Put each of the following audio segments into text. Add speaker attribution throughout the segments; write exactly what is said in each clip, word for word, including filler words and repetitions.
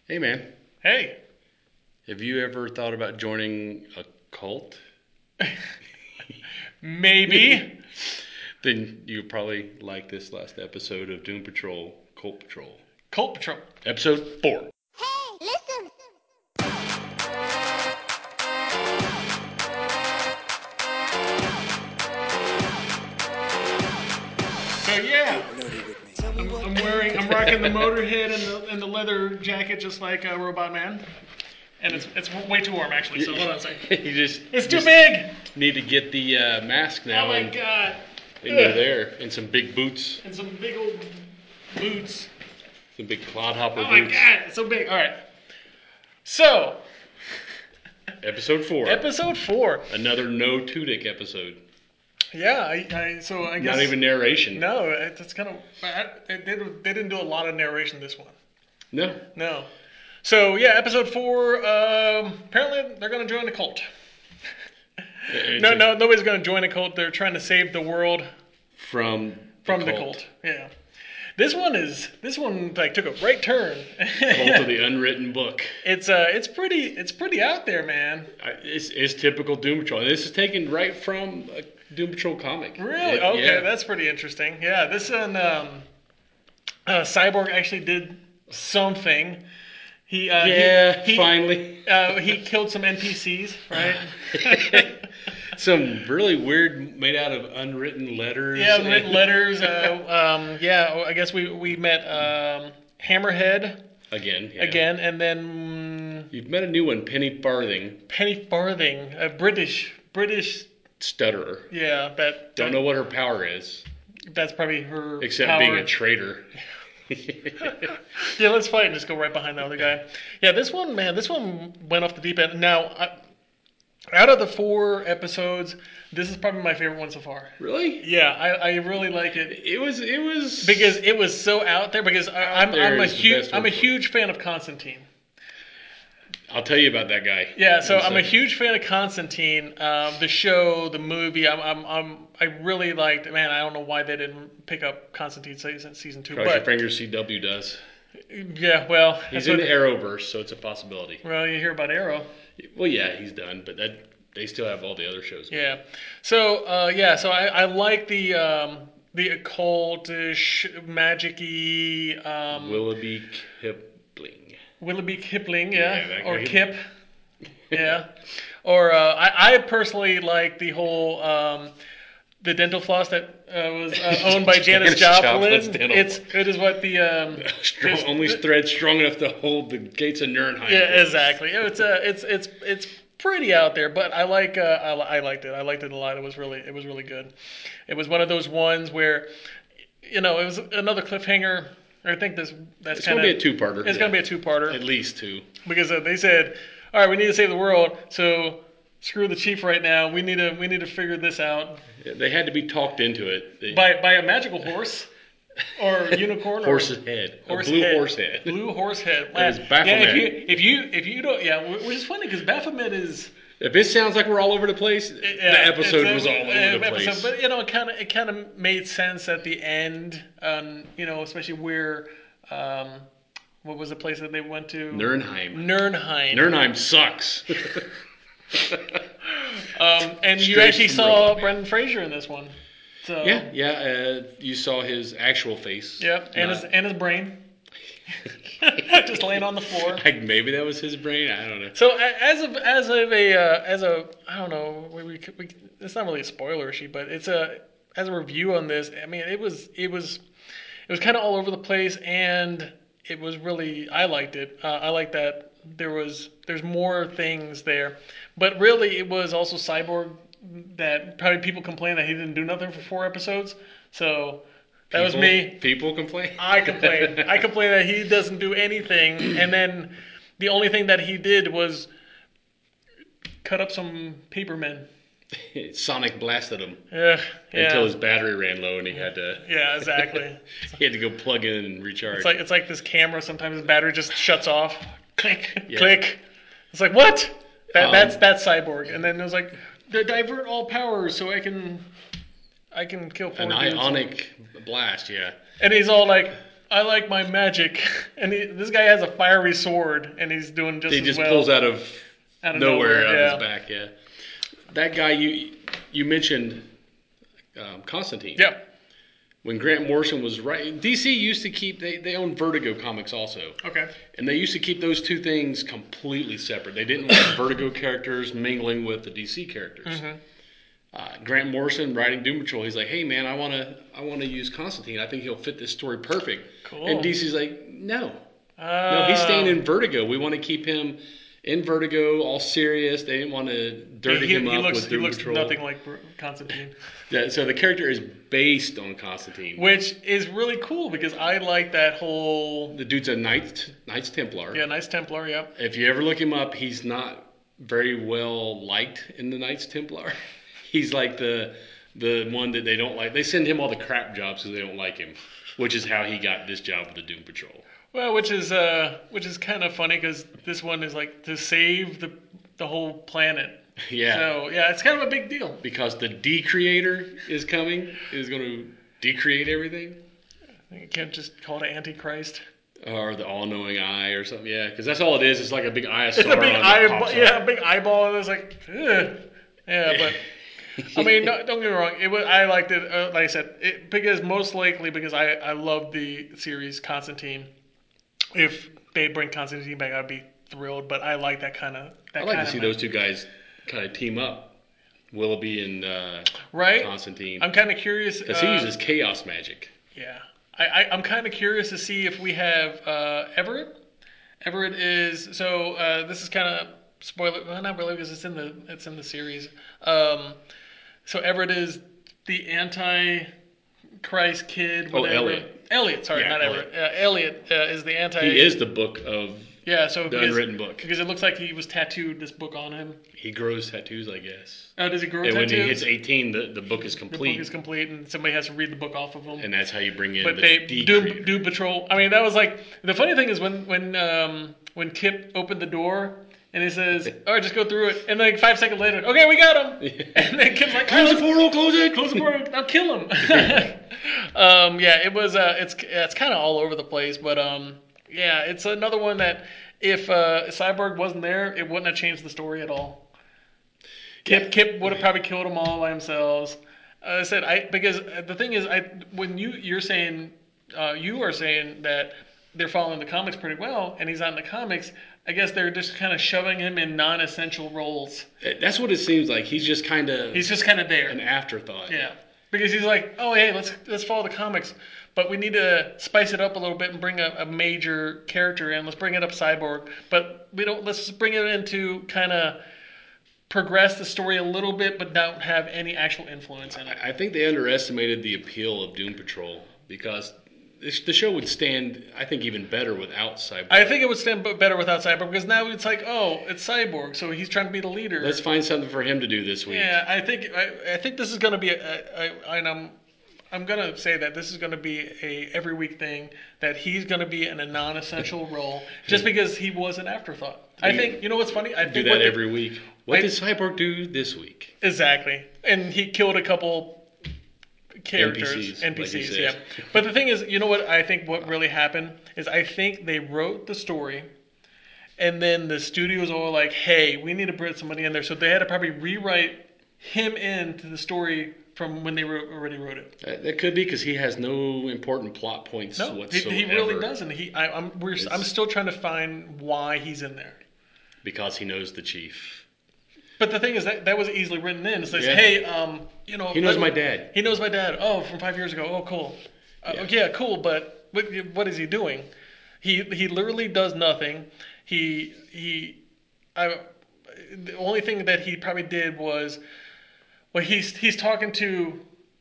Speaker 1: Hey, man.
Speaker 2: Hey.
Speaker 1: Have you ever thought about joining a cult?
Speaker 2: Maybe.
Speaker 1: Then you probably like this last episode of Doom Patrol, Cult Patrol.
Speaker 2: Cult Patrol.
Speaker 1: Episode four.
Speaker 3: Hey, listen.
Speaker 2: So yeah, I'm, I'm wearing, I'm rocking the Motorhead and the and the leather jacket just like uh, Robot Man, and it's it's way too warm actually. So hold on a second.
Speaker 1: you just
Speaker 2: It's too
Speaker 1: just
Speaker 2: big.
Speaker 1: need to get the uh, mask now
Speaker 2: Oh my
Speaker 1: and
Speaker 2: god.
Speaker 1: into
Speaker 2: Ugh.
Speaker 1: there and some big boots,
Speaker 2: And some big old boots.
Speaker 1: some big clodhopper
Speaker 2: Oh my
Speaker 1: boots.
Speaker 2: god, it's so big. All right. So
Speaker 1: Episode four.
Speaker 2: episode four.
Speaker 1: Another no Tudyk episode.
Speaker 2: Yeah. I, I so I guess
Speaker 1: Not even narration.
Speaker 2: No, it, it's kind of they, they they didn't do a lot of narration this one.
Speaker 1: No.
Speaker 2: No. So yeah, episode four. Um, apparently, they're going to join the cult.
Speaker 1: It's
Speaker 2: No,
Speaker 1: a-
Speaker 2: no, nobody's going to join a cult. They're trying to save the world
Speaker 1: From
Speaker 2: from the cult. Yeah. This one is this one like took a right turn.
Speaker 1: Cult of the unwritten book.
Speaker 2: It's uh, it's pretty, it's pretty out there, man.
Speaker 1: I- It's, it's typical Doom Patrol. This is taken right from a Doom Patrol comic.
Speaker 2: Really?
Speaker 1: It-
Speaker 2: Okay,
Speaker 1: yeah.
Speaker 2: that's pretty interesting. Yeah, this one, um, uh, Cyborg actually did something. He uh,
Speaker 1: Yeah,
Speaker 2: he, he,
Speaker 1: finally.
Speaker 2: uh, he killed some N P Cs, right?
Speaker 1: Some really weird, made out of unwritten letters.
Speaker 2: Yeah, written letters. Uh, um, yeah, I guess we we met um, Hammerhead
Speaker 1: Again. Yeah.
Speaker 2: again, and then
Speaker 1: You've met a new one, Penny Farthing,
Speaker 2: Penny Farthing, a British British.
Speaker 1: stutterer.
Speaker 2: Yeah, that
Speaker 1: Don't know what her power is,
Speaker 2: That's probably her
Speaker 1: except
Speaker 2: power.
Speaker 1: being a traitor.
Speaker 2: Yeah, let's fight and just go right behind the other guy. Yeah, this one, man, this one went off the deep end. Now, I, out of the four episodes, this is probably my favorite one so far.
Speaker 1: Really?
Speaker 2: Yeah, I, I really like it.
Speaker 1: It was. It was
Speaker 2: Because it was so out there. Because I, I'm
Speaker 1: there
Speaker 2: I'm a
Speaker 1: is the
Speaker 2: huge
Speaker 1: best
Speaker 2: I'm a
Speaker 1: word for it.
Speaker 2: huge fan of Constantine.
Speaker 1: I'll tell you about that guy.
Speaker 2: Yeah, so
Speaker 1: in
Speaker 2: I'm a
Speaker 1: second.
Speaker 2: huge fan of Constantine. Um, the show, the movie. I'm I'm I'm I really liked. Man, I don't know why they didn't pick up Constantine season season two.
Speaker 1: Cross your
Speaker 2: But
Speaker 1: fingers, C W does.
Speaker 2: yeah, well,
Speaker 1: He's
Speaker 2: that's
Speaker 1: in
Speaker 2: what-
Speaker 1: the Arrowverse, so it's a possibility.
Speaker 2: Well, you hear about Arrow.
Speaker 1: Well, yeah, he's done, but that they still have all the other shows. going.
Speaker 2: Yeah. So uh, yeah, so I, I like the um, the occultish, magic-y, um,
Speaker 1: Willoughby Kipling.
Speaker 2: Willoughby Kipling, yeah,
Speaker 1: Yeah, that
Speaker 2: or
Speaker 1: guy.
Speaker 2: Kip, yeah, or uh, I, I personally like the whole um, the dental floss that uh, was uh, owned by Janis
Speaker 1: Janis
Speaker 2: Joplin.
Speaker 1: Joplin's dental
Speaker 2: It's it is what the um,
Speaker 1: Strong,
Speaker 2: just-
Speaker 1: only thread strong enough to hold the gates of Nuremberg.
Speaker 2: yeah, exactly. It's uh, it's it's it's pretty out there, but I like uh, I, li- I liked it. I liked it a lot. It was really it was really good. It was one of those ones where, you know, it was another cliffhanger. I think this that's
Speaker 1: It's
Speaker 2: kind
Speaker 1: going
Speaker 2: of
Speaker 1: to be a two-parter.
Speaker 2: It's
Speaker 1: yeah.
Speaker 2: gonna be a two-parter
Speaker 1: At least two.
Speaker 2: because uh, they said, all right, we need to save the world, so screw the chief right now. We need to we need to figure this out
Speaker 1: Yeah, they had to be talked into it. They,
Speaker 2: by by a magical horse or unicorn
Speaker 1: horse's
Speaker 2: or
Speaker 1: head.
Speaker 2: horse
Speaker 1: a blue
Speaker 2: head.
Speaker 1: horse head.
Speaker 2: Blue horse head.
Speaker 1: It was
Speaker 2: Yeah, if
Speaker 1: Baphomet.
Speaker 2: you if you if you don't yeah, which is funny because Baphomet is.
Speaker 1: If it sounds like we're all over the place, the
Speaker 2: Yeah,
Speaker 1: episode
Speaker 2: it's
Speaker 1: was
Speaker 2: a-
Speaker 1: all over
Speaker 2: uh,
Speaker 1: the
Speaker 2: episode,
Speaker 1: place.
Speaker 2: But you know, it kind of it kind of made sense at the end. Um, you know, especially where um, what was the place that they went to?
Speaker 1: Nurnheim.
Speaker 2: Nurnheim.
Speaker 1: Nurnheim sucks.
Speaker 2: Um, and you
Speaker 1: Straight
Speaker 2: actually
Speaker 1: from
Speaker 2: saw
Speaker 1: Robot.
Speaker 2: Brendan Fraser in this one. So
Speaker 1: yeah, yeah. Uh, you saw his actual face.
Speaker 2: Yep, and his
Speaker 1: Not-
Speaker 2: and his brain just laying on the floor.
Speaker 1: like maybe that was his brain. I don't know.
Speaker 2: So a- as of as of a uh, as a I don't know we, we, we it's not really a spoiler sheet, but it's a as a review on this. I mean, it was it was it was kind of all over the place, and it was really I liked it. Uh, I like that there was there's more things there, but really it was also Cyborg that probably people complain that he didn't do nothing for four episodes. So that was
Speaker 1: People-
Speaker 2: me.
Speaker 1: People complain.
Speaker 2: I complain. I complain that he doesn't do anything, and then the only thing that he did was cut up some papermen.
Speaker 1: Sonic blasted him
Speaker 2: Yeah, yeah,
Speaker 1: until his battery ran low, and he had to
Speaker 2: yeah, exactly.
Speaker 1: he had to go plug in and recharge.
Speaker 2: It's like it's like this camera. Sometimes the battery just shuts off. Click,
Speaker 1: Yeah.
Speaker 2: click. It's like what? That,
Speaker 1: Um,
Speaker 2: that's that's Cyborg. And then it was like, "D- divert all powers so I can, I can kill four
Speaker 1: An
Speaker 2: dudes."
Speaker 1: ionic blast, yeah.
Speaker 2: And he's all like, I like my magic, and he, this guy has a fiery sword, and he's doing just
Speaker 1: He
Speaker 2: as
Speaker 1: just
Speaker 2: well.
Speaker 1: pulls out of,
Speaker 2: out of
Speaker 1: nowhere,
Speaker 2: nowhere,
Speaker 1: out
Speaker 2: yeah.
Speaker 1: of his back. Yeah, that guy you you mentioned, um, Constantine.
Speaker 2: Yeah.
Speaker 1: When Grant Morrison was right, D C used to keep they they own Vertigo Comics also.
Speaker 2: Okay.
Speaker 1: And they used to keep those two things completely separate. They didn't want Vertigo characters mingling with the D C characters.
Speaker 2: Mm-hmm.
Speaker 1: Uh, Grant Morrison writing Doom Patrol, he's like, "Hey man, I want to I want to use Constantine. I think he'll fit this story perfect."
Speaker 2: Cool.
Speaker 1: And D C's like, "No,
Speaker 2: Uh,
Speaker 1: no, he's staying in Vertigo. We want to keep him in Vertigo, all serious. They didn't want to dirty
Speaker 2: he,
Speaker 1: him
Speaker 2: he
Speaker 1: up
Speaker 2: looks,
Speaker 1: with Doom
Speaker 2: he looks
Speaker 1: Patrol."
Speaker 2: nothing like Constantine.
Speaker 1: Yeah, so the character is based on Constantine.
Speaker 2: Which is really cool because I like that whole.
Speaker 1: The dude's a Knights Knights Templar.
Speaker 2: Yeah, nice Templar, yeah.
Speaker 1: If you ever look him up, he's not very well liked in the Knights Templar. He's like the the one that they don't like. They send him all the crap jobs because they don't like him, which is how he got this job with the Doom Patrol.
Speaker 2: Well, which is uh, which is kind of funny because this one is like to save the the whole planet.
Speaker 1: Yeah.
Speaker 2: So yeah, it's kind of a big deal.
Speaker 1: Because the Decreator is coming, is going to decreate everything.
Speaker 2: You can't just call it Antichrist.
Speaker 1: Or the all-knowing eye or something. Yeah, because that's all it is. It's like a big eye of
Speaker 2: It's a big
Speaker 1: Sauron that
Speaker 2: eyeball.
Speaker 1: pops
Speaker 2: Yeah,
Speaker 1: up.
Speaker 2: a big eyeball, and it's like, ugh. Yeah, but I mean, no, don't get me wrong. It was I liked it. Uh, like I said, it, because most likely because I I love the series Constantine. If they bring Constantine back, I'd be thrilled. But I like that kind of. That
Speaker 1: I'd like
Speaker 2: kind
Speaker 1: to
Speaker 2: of
Speaker 1: see those two guys kind of team up. Willoughby and uh,
Speaker 2: right.
Speaker 1: Constantine.
Speaker 2: I'm kind of curious
Speaker 1: because
Speaker 2: uh,
Speaker 1: he uses chaos magic.
Speaker 2: Yeah, I, I I'm kind of curious to see if we have uh, Everett. Everett is so. Uh, this is kind of spoiler. Well, not really because it's in the it's in the series. Um, so Everett is the anti-Christ kid.
Speaker 1: Oh,
Speaker 2: Whatever.
Speaker 1: Elliot.
Speaker 2: Elliot, sorry,
Speaker 1: Yeah,
Speaker 2: not
Speaker 1: Elliot.
Speaker 2: Everett. Uh, Elliot uh, is the anti.
Speaker 1: He is the book of
Speaker 2: Yeah, so
Speaker 1: the
Speaker 2: because,
Speaker 1: unwritten book.
Speaker 2: because it looks like he was tattooed this book on him.
Speaker 1: He grows tattoos, I guess.
Speaker 2: Oh, does he grow
Speaker 1: And when
Speaker 2: tattoos?
Speaker 1: he hits eighteen, the, the book is
Speaker 2: The
Speaker 1: complete.
Speaker 2: book is complete, and somebody has to read the book off of him.
Speaker 1: And that's how you bring in
Speaker 2: But
Speaker 1: the
Speaker 2: they
Speaker 1: Decreator.
Speaker 2: Doom, Doom Patrol. I mean, that was like the funny thing is when when um, when Kip opened the door and he says, "All right, just go through it," and like five seconds later, "Okay, we got him." And then Kip's like,
Speaker 1: Close
Speaker 2: "Oh,
Speaker 1: the portal, close it!
Speaker 2: close the portal, I'll kill him." um, yeah, it was. Uh, it's it's kind of all over the place, but um, yeah, it's another one that if uh, Cyborg wasn't there, it wouldn't have changed the story at all. Kip
Speaker 1: Yeah.
Speaker 2: Kip would have probably killed them all by themselves. Uh, I said I because the thing is I when you you're saying uh, you are saying that they're following the comics pretty well and he's not in the comics. I guess they're just kind of shoving him in non-essential roles.
Speaker 1: That's what it seems like. He's just kind of
Speaker 2: He's just kind of there.
Speaker 1: an afterthought.
Speaker 2: Yeah, because he's like, oh hey, let's let's follow the comics, but we need to spice it up a little bit and bring a, a major character in. Let's bring it up Cyborg, but we don't. Let's just bring it into kind of progress the story a little bit, but don't have any actual influence in it.
Speaker 1: I I think they underestimated the appeal of Doom Patrol because this, the show would stand, I think, even better without Cyborg.
Speaker 2: I think it would stand b- better without Cyborg because now it's like, oh, it's Cyborg, so he's trying to be the leader.
Speaker 1: Let's find something for him to do this week.
Speaker 2: Yeah, I think I, I think this is going to be, a, a, a, and I'm I'm going to say that this is going to be a every week thing that he's going to be in a non-essential role just because he was an afterthought. I
Speaker 1: We
Speaker 2: think you know what's funny? I
Speaker 1: do
Speaker 2: think
Speaker 1: that
Speaker 2: what the-
Speaker 1: every week. What
Speaker 2: I-
Speaker 1: did Cyborg do this week?
Speaker 2: Exactly, and he killed a couple characters,
Speaker 1: N P Cs,
Speaker 2: N P
Speaker 1: like you
Speaker 2: Cs,
Speaker 1: said.
Speaker 2: yeah. But the thing is, you know what I think what really happened is I think they wrote the story, and then the studios all like, hey, we need to put somebody in there, so they had to probably rewrite him into the story from when they wrote, already wrote it.
Speaker 1: Uh, that could be because he has no important plot points
Speaker 2: No, he,
Speaker 1: whatsoever.
Speaker 2: he really doesn't. He, I, I'm, we're,
Speaker 1: It's-
Speaker 2: I'm still trying to find why he's in there.
Speaker 1: Because he knows the chief.
Speaker 2: But the thing is that that was easily written in. It says,
Speaker 1: Yeah.
Speaker 2: hey, um, you know,
Speaker 1: He knows
Speaker 2: let-
Speaker 1: my dad.
Speaker 2: He knows my dad. Oh, from five years ago. Oh, cool. Uh,
Speaker 1: Yeah.
Speaker 2: yeah. cool. But what, what is he doing? He he literally does nothing. He he. I. The only thing that he probably did was, well, he's he's talking to,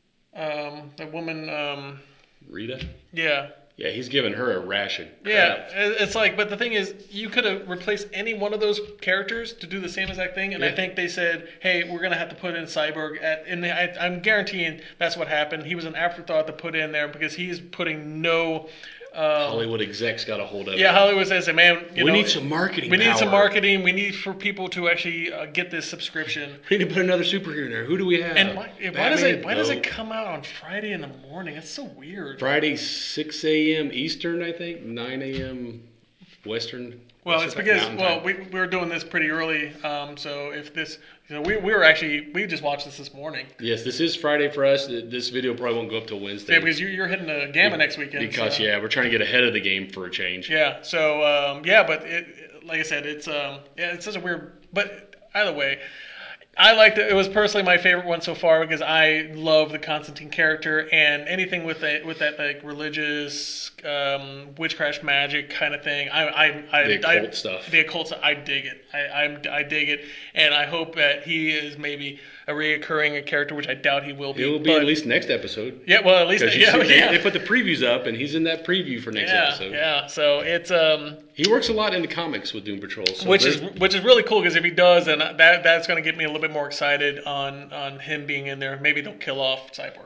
Speaker 2: um, the woman. Um,
Speaker 1: Rita?
Speaker 2: yeah.
Speaker 1: Yeah, he's giving her a ration.
Speaker 2: Yeah, it- it's like, but the thing is, you could have replaced any one of those characters to do the same exact thing, and I
Speaker 1: Yeah.
Speaker 2: think they said, "Hey, we're gonna have to put in Cyborg." At, and I, I'm guaranteeing that's what happened. He was an afterthought to put in there because he is putting no Um,
Speaker 1: Hollywood execs got a hold of
Speaker 2: yeah,
Speaker 1: it.
Speaker 2: Hollywood says, "Man, you
Speaker 1: we
Speaker 2: know,
Speaker 1: need some marketing.
Speaker 2: We need
Speaker 1: power.
Speaker 2: some marketing. We need for people to actually uh, get this subscription."
Speaker 1: We need to put another superhero in there. Who do we have?
Speaker 2: And why, why
Speaker 1: Batman?
Speaker 2: does it why
Speaker 1: no.
Speaker 2: does it come out on Friday in the morning? It's so weird.
Speaker 1: Friday six a.m. Eastern, I think, nine a.m. Western.
Speaker 2: Well,
Speaker 1: Western
Speaker 2: it's
Speaker 1: time,
Speaker 2: because
Speaker 1: Mountain
Speaker 2: well
Speaker 1: time.
Speaker 2: we, we were doing this pretty early, um, so if this you know we, we were actually we just watched this this morning.
Speaker 1: Yes, this is Friday for us. This video probably won't go up till Wednesday.
Speaker 2: Yeah, because you, you're hitting the Gamma next weekend.
Speaker 1: Because
Speaker 2: so.
Speaker 1: yeah, we're trying to get ahead of the game for a change.
Speaker 2: Yeah. So um, yeah, but it, like I said, it's um, yeah, it's such a weird. But either way, I liked it. It was personally my favorite one so far because I love the Constantine character and anything with that with that like religious um, witchcraft magic kind of thing. I I, I
Speaker 1: The
Speaker 2: I,
Speaker 1: occult stuff.
Speaker 2: The occult stuff. I dig it. I I'm, I dig it, and I hope that he is maybe a reoccurring character, which I doubt he will be.
Speaker 1: It will be
Speaker 2: but,
Speaker 1: at least next episode.
Speaker 2: Yeah. Well, at least
Speaker 1: Because
Speaker 2: yeah,
Speaker 1: see, they,
Speaker 2: yeah.
Speaker 1: they put the previews up, and he's in that preview for next
Speaker 2: yeah,
Speaker 1: episode.
Speaker 2: Yeah. So it's um.
Speaker 1: He works a lot in the comics with Doom Patrol, so
Speaker 2: which is which is really cool because if he does, then that that's going to get me a little bit more excited on on him being in there. Maybe they'll kill off Cyborg.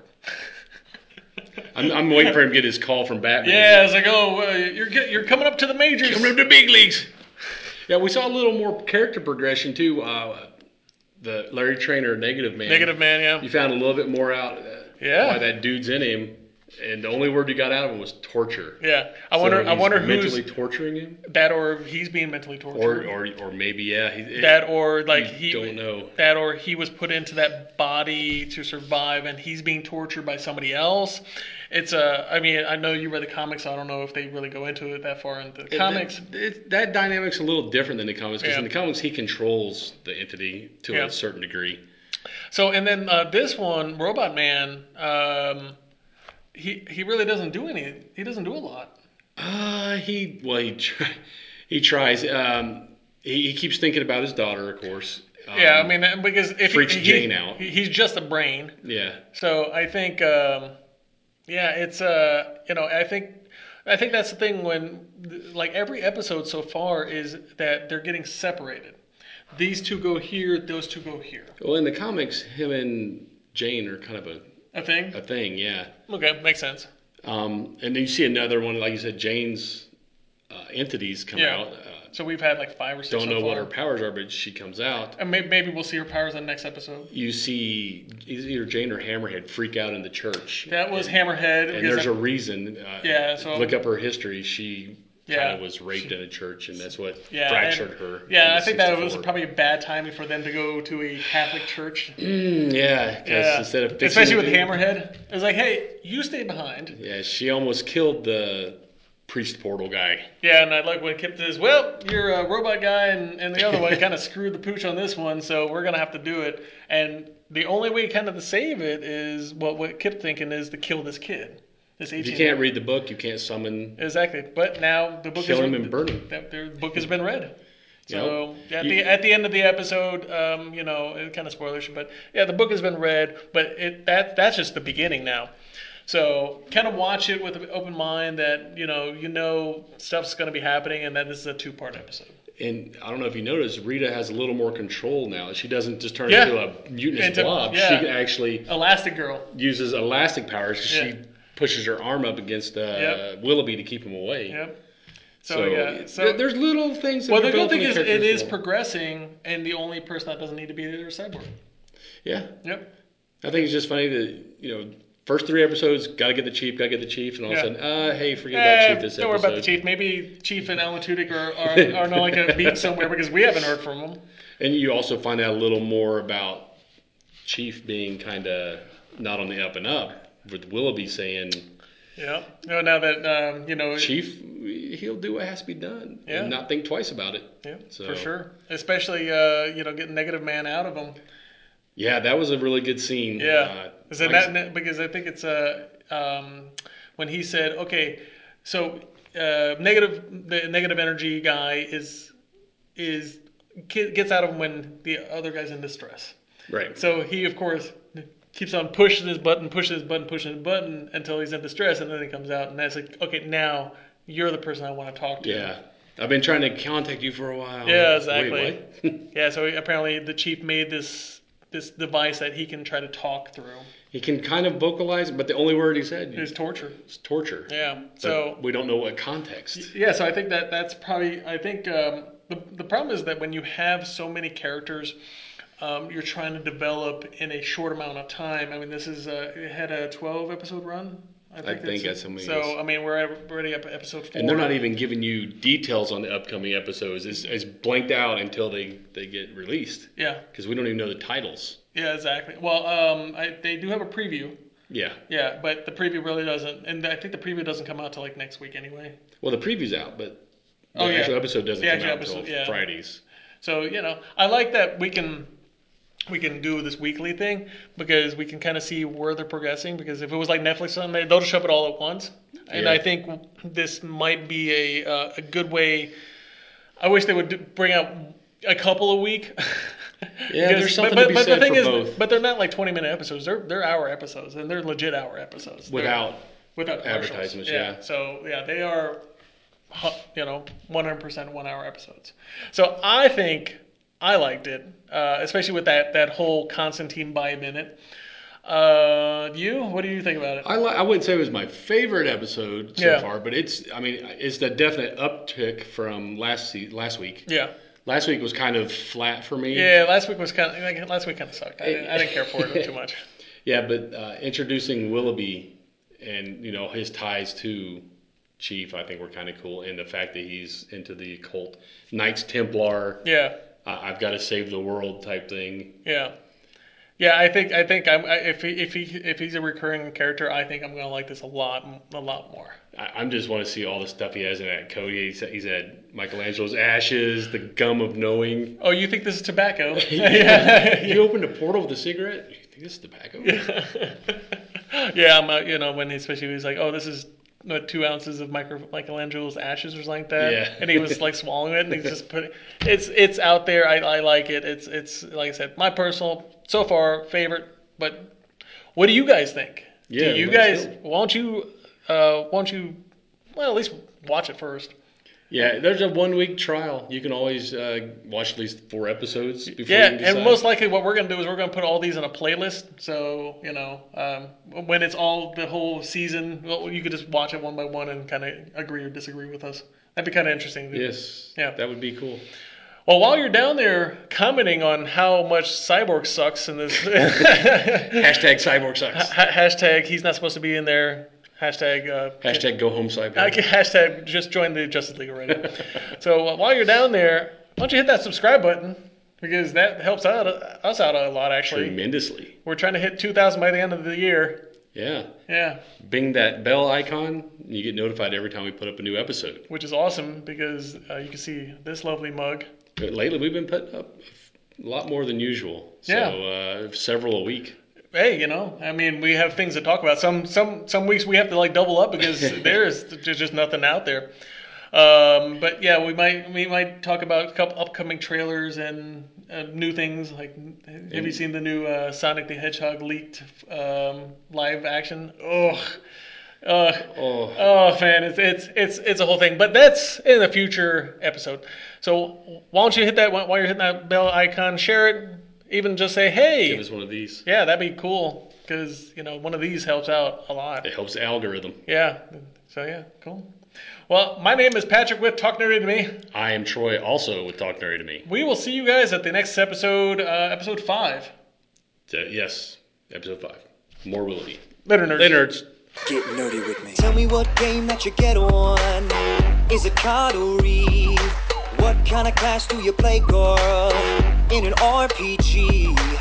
Speaker 1: I'm, I'm waiting for him to get his call from Batman.
Speaker 2: Yeah, it's like, oh, uh, you're get, you're coming up to the majors.
Speaker 1: Coming up to the big leagues. Yeah, we saw a little more character progression too. Uh, the Larry Trainer, Negative Man.
Speaker 2: Negative Man, yeah.
Speaker 1: You found a little bit more out. Uh,
Speaker 2: Yeah.
Speaker 1: Why that dude's in him, and the only word you got out of him was torture.
Speaker 2: Yeah, I
Speaker 1: So
Speaker 2: wonder. I
Speaker 1: he's
Speaker 2: wonder
Speaker 1: mentally
Speaker 2: who's
Speaker 1: torturing him,
Speaker 2: that, or he's being mentally
Speaker 1: or
Speaker 2: tortured,
Speaker 1: or or maybe yeah, he,
Speaker 2: that, or like
Speaker 1: you
Speaker 2: he
Speaker 1: don't know.
Speaker 2: that, or he was put into that body to survive, and he's being tortured by somebody else. It's a. I mean, I know you read the comics. So I don't know if they really go into it that far into the comics.
Speaker 1: That, it, that dynamic's a little different than the comics because
Speaker 2: Yeah.
Speaker 1: in the comics he controls the entity to
Speaker 2: Yeah.
Speaker 1: a certain degree.
Speaker 2: So and then uh, this one, Robot Man, um, he he really doesn't do any. He doesn't do a lot.
Speaker 1: Uh, he well he try, he tries. Um, he, he keeps thinking about his daughter, of course. Um,
Speaker 2: Yeah, I mean because if
Speaker 1: freaks
Speaker 2: he,
Speaker 1: Jane
Speaker 2: he,
Speaker 1: out.
Speaker 2: he- he's just a brain.
Speaker 1: Yeah.
Speaker 2: So I think, um, yeah, it's uh, you know, I think, I think that's the thing when, like, every episode so far is that they're getting separated. These two go here, those two go here.
Speaker 1: Well, in the comics, him and Jane are kind of a
Speaker 2: A thing.
Speaker 1: a thing. Yeah.
Speaker 2: Okay, makes sense.
Speaker 1: Um, and then you see another one, like you said, Jane's uh, entities come
Speaker 2: Yeah.
Speaker 1: out. Uh,
Speaker 2: So we've had like five or six.
Speaker 1: don't
Speaker 2: so
Speaker 1: know
Speaker 2: far.
Speaker 1: what her powers are, but she comes out.
Speaker 2: And maybe, maybe we'll see her powers in the next episode.
Speaker 1: You see either Jane or Hammerhead freak out in the church.
Speaker 2: That was
Speaker 1: and,
Speaker 2: Hammerhead.
Speaker 1: And
Speaker 2: because
Speaker 1: there's
Speaker 2: I-
Speaker 1: a reason. Uh,
Speaker 2: Yeah, so-
Speaker 1: look up her history. She
Speaker 2: Yeah.
Speaker 1: kind of was raped in a church, and that's what
Speaker 2: yeah,
Speaker 1: fractured
Speaker 2: and-
Speaker 1: her.
Speaker 2: Yeah,
Speaker 1: in
Speaker 2: I think that was
Speaker 1: sixty-four.
Speaker 2: probably a bad timing for them to go to a Catholic church.
Speaker 1: Mm, yeah, because
Speaker 2: Yeah,
Speaker 1: instead of fixing
Speaker 2: especially
Speaker 1: the
Speaker 2: with
Speaker 1: dude-
Speaker 2: Hammerhead, it was like, hey, you stay behind.
Speaker 1: Yeah, she almost killed the priest portal guy.
Speaker 2: Yeah, and I like when Kip says, well, you're a robot guy, and, and the other one kind of screwed the pooch on this one, so we're going to have to do it. And the only way kind of to save it is, what, what Kip's thinking is to kill this kid. This
Speaker 1: If you
Speaker 2: eighteen
Speaker 1: can't read the book, you can't summon.
Speaker 2: Exactly. But now the book
Speaker 1: Kill
Speaker 2: is
Speaker 1: him and burn him.
Speaker 2: The, the book has been read. So
Speaker 1: Yep.
Speaker 2: at
Speaker 1: You-
Speaker 2: the at the end of the episode, um, you know, it kind of spoilers, but yeah, the book has been read. But it that that's just the beginning now. So kind of watch it with an open mind that you know you know stuff's going to be happening, and that this is a two part episode.
Speaker 1: And I don't know if you noticed, Rita has a little more control now. She doesn't just turn
Speaker 2: Yeah.
Speaker 1: into a mutinous
Speaker 2: Into-
Speaker 1: blob.
Speaker 2: yeah.
Speaker 1: She actually
Speaker 2: Elastic Girl.
Speaker 1: uses elastic powers. 'Cause
Speaker 2: Yeah.
Speaker 1: She pushes her arm up against uh,
Speaker 2: Yep.
Speaker 1: Willoughby to keep him away.
Speaker 2: Yep. So,
Speaker 1: So,
Speaker 2: yeah. So
Speaker 1: th- there's little things. That
Speaker 2: well, the
Speaker 1: develop
Speaker 2: good thing
Speaker 1: in
Speaker 2: is
Speaker 1: the
Speaker 2: it
Speaker 1: characters
Speaker 2: is
Speaker 1: more.
Speaker 2: progressing, and the only person that doesn't need to be there is Cyborg.
Speaker 1: Yeah,
Speaker 2: Yep.
Speaker 1: I think it's just funny that you know, first three episodes, got to get the chief, got to get the chief, and all
Speaker 2: Yeah.
Speaker 1: of a sudden, uh, hey, forget
Speaker 2: Eh,
Speaker 1: about chief this
Speaker 2: don't worry
Speaker 1: episode.
Speaker 2: about the chief. Maybe Chief and Alan Tudyk are are, are on like a beat somewhere because we haven't heard from them.
Speaker 1: And you also find out a little more about Chief being kind of not on the up and up, with Willoughby saying,
Speaker 2: Yeah. No, now that um, you know.
Speaker 1: Chief, he'll do what has to be done,
Speaker 2: Yeah.
Speaker 1: and not think twice about it.
Speaker 2: Yeah,
Speaker 1: So-
Speaker 2: for sure. Especially uh, you know getting Negative Man out of him.
Speaker 1: Yeah, that was a really good scene.
Speaker 2: Yeah.
Speaker 1: Uh,
Speaker 2: Is it
Speaker 1: like-
Speaker 2: that, because I think it's uh, um, when he said, okay, so uh, negative the negative energy guy is is gets out of him when the other guy's in distress.
Speaker 1: right.
Speaker 2: So he, of course, keeps on pushing his button, pushing his button, pushing his button until he's in distress, and then he comes out, and that's like, okay, now you're the person I want to talk to.
Speaker 1: Yeah. I've been trying to contact you for a while.
Speaker 2: Yeah,
Speaker 1: Wait,
Speaker 2: exactly.
Speaker 1: what?
Speaker 2: Yeah, so apparently the chief made this this device that he can try to talk through.
Speaker 1: He can kind of vocalize, but the only word he said
Speaker 2: is torture.
Speaker 1: is torture.
Speaker 2: Yeah.
Speaker 1: But
Speaker 2: so
Speaker 1: we don't know what context.
Speaker 2: Yeah. So I think that that's probably. I think um, the the problem is that when you have so many characters, um, you're trying to develop in a short amount of time. I mean, this is uh, it had a twelve episode run.
Speaker 1: I think, I think that's something.
Speaker 2: So I mean, we're already up at episode four,
Speaker 1: and they're not even giving you details on the upcoming episodes. It's, it's blanked out until they, they get released.
Speaker 2: Yeah,
Speaker 1: because we don't even know the titles.
Speaker 2: Yeah, exactly. Well, um, I, they do have a preview.
Speaker 1: Yeah.
Speaker 2: Yeah, but the preview really doesn't, and I think the preview doesn't come out till like next week anyway.
Speaker 1: Well, the preview's out, but the
Speaker 2: oh, yeah.
Speaker 1: actual episode doesn't
Speaker 2: the
Speaker 1: come
Speaker 2: actual
Speaker 1: out
Speaker 2: episode,
Speaker 1: until
Speaker 2: yeah.
Speaker 1: Fridays.
Speaker 2: So you know, I like that we can. We can do this weekly thing because we can kind of see where they're progressing. Because if it was like Netflix, something, they'll just shove it all at once. And
Speaker 1: yeah.
Speaker 2: I think this might be a uh, a good way. I wish they would do, bring out a couple a week.
Speaker 1: Yeah, because, there's something
Speaker 2: but,
Speaker 1: to be
Speaker 2: but
Speaker 1: said
Speaker 2: the thing
Speaker 1: for
Speaker 2: is,
Speaker 1: both.
Speaker 2: But they're not like twenty minute episodes. They're they're hour episodes, and they're legit hour episodes.
Speaker 1: Without
Speaker 2: they're, without
Speaker 1: advertisements,
Speaker 2: yeah.
Speaker 1: yeah.
Speaker 2: So yeah, they are, you know, one hundred percent one hour episodes. So I think. I liked it, uh, especially with that, that whole Constantine vibe in it. Uh, you? What do you think about it?
Speaker 1: I li- I wouldn't say it was my favorite episode so
Speaker 2: yeah.
Speaker 1: far, but it's I mean it's the definite uptick from last se- last week.
Speaker 2: Yeah.
Speaker 1: Last week was kind of flat for me.
Speaker 2: Yeah, last week was kind of like, last week kind of sucked. I, didn't, I didn't care for it too much.
Speaker 1: Yeah, but uh, introducing Willoughby and you know his ties to Chief, I think were kind of cool, and the fact that he's into the cult, Knights Templar.
Speaker 2: Yeah.
Speaker 1: I've got to save the world type thing.
Speaker 2: Yeah, yeah. I think I think I'm if he if he if he's a recurring character, I think I'm gonna like this a lot a lot more.
Speaker 1: I I'm just want to see all the stuff he has in that Cody. He's, he's had Michelangelo's ashes, the gum of knowing.
Speaker 2: Oh, you think this is tobacco?
Speaker 1: yeah. You opened a portal with a cigarette. You think this is tobacco?
Speaker 2: Yeah, yeah. I'm uh, you know when he, especially he's like, oh, this is. What, two ounces of Micro, Michelangelo's ashes or something like that,
Speaker 1: yeah.
Speaker 2: and he was like swallowing it, and he's just putting it's it's out there. I, I like it. It's it's like I said, my personal so far favorite. But what do you guys think?
Speaker 1: Yeah,
Speaker 2: do you guys still... won't you uh, won't you well at least watch it first?
Speaker 1: Yeah, there's a one week trial. You can always uh, watch at least four episodes before
Speaker 2: yeah,
Speaker 1: you decide.
Speaker 2: And most likely what we're going to do is we're going to put all these in a playlist. So, you know, um, when it's all the whole season, well, you could just watch it one by one and kind of agree or disagree with us. That'd be kind of interesting.
Speaker 1: Yes, yeah, that would be cool.
Speaker 2: Well, while you're down there commenting on how much Cyborg sucks in this...
Speaker 1: Hashtag Cyborg sucks.
Speaker 2: Ha- hashtag he's not supposed to be in there. Hashtag uh,
Speaker 1: hashtag go home Cyborg.
Speaker 2: Hashtag just join the Justice League already. So uh, while you're down there, why don't you hit that subscribe button because that helps out us out a lot actually.
Speaker 1: Tremendously.
Speaker 2: We're trying to hit two thousand by the end of the year.
Speaker 1: Yeah.
Speaker 2: Yeah.
Speaker 1: Bing that bell icon, and you get notified every time we put up a new episode.
Speaker 2: Which is awesome because uh, you can see this lovely mug.
Speaker 1: But lately we've been putting up a lot more than usual. So
Speaker 2: yeah.
Speaker 1: uh, several a week.
Speaker 2: Hey, you know, I mean, we have things to talk about. Some some some weeks we have to like double up because there is there's just nothing out there. Um, but yeah, we might we might talk about a couple upcoming trailers and uh, new things. Like, have and, you seen the new uh, Sonic the Hedgehog leaked um, live action? Ugh. Uh, oh, oh, man, it's it's it's it's a whole thing. But that's in a future episode. So why don't you hit that while you're hitting that bell icon? Share it. Even just say, hey.
Speaker 1: Give us one of these.
Speaker 2: Yeah, that'd be cool. Because, you know, one of these helps out a lot.
Speaker 1: It helps the algorithm.
Speaker 2: Yeah. So, yeah, cool. Well, my name is Patrick with Talk Nerdy to Me.
Speaker 1: I am Troy, also with Talk Nerdy to Me.
Speaker 2: We will see you guys at the next episode, uh, episode five.
Speaker 1: So, yes, episode five. More Willoughby.
Speaker 2: Later, nerds.
Speaker 1: Later, nerds.
Speaker 3: Get nerdy with me. Tell me what game that you get on. Is it card or read? What kind of class do you play, girl? In an R P G.